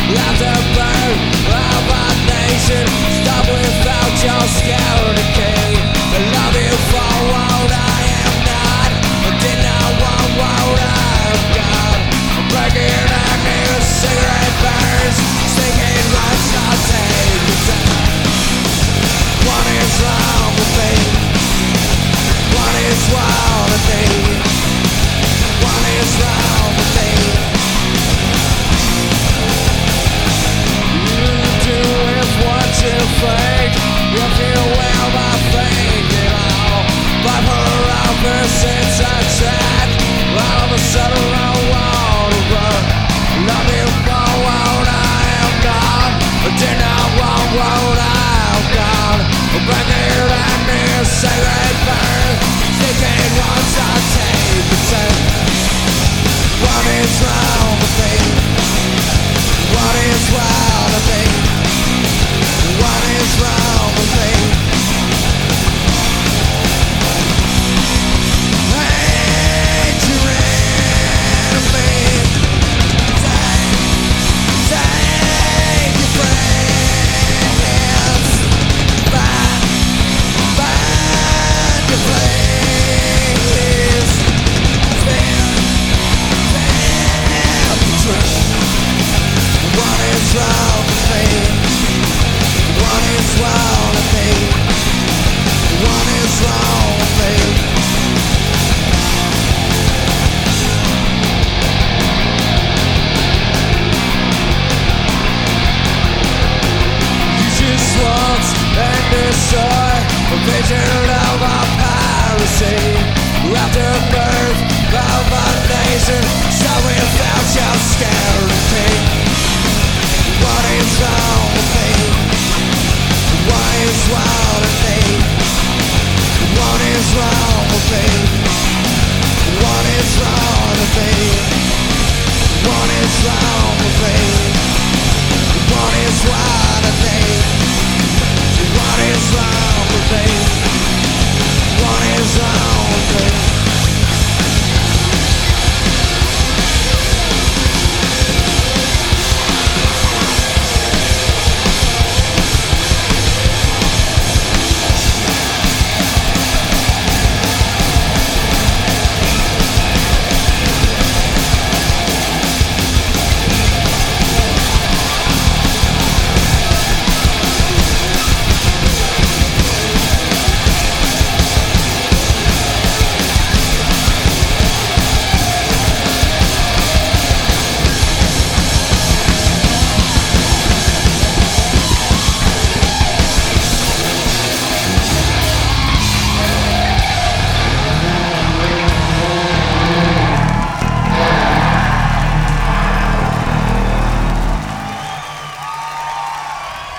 Like the birth of a nation, stop without your security. I love you for what I am not, I did not want what I've got. I'm breaking out new cigarette burns, singing rhymes I'll take the time. What is wrong with me? What is wrong with me? What is wrong with me? You think if you will not think at all, but for opposites attract, all of a sudden I want to run. Love you for what I am not, I did not want what I've got. Break it and this cigarette burn, sticking once I take the turn. What is wrong with me? What is wrong with me? What is wrong with me? Hate your enemy. Take your friends. Find your place. Stand the truth. What is wrong with me? What is wrong with me? What is wrong with me? You just want and destroy a vision of our piracy. After birth of a nation, so without your security.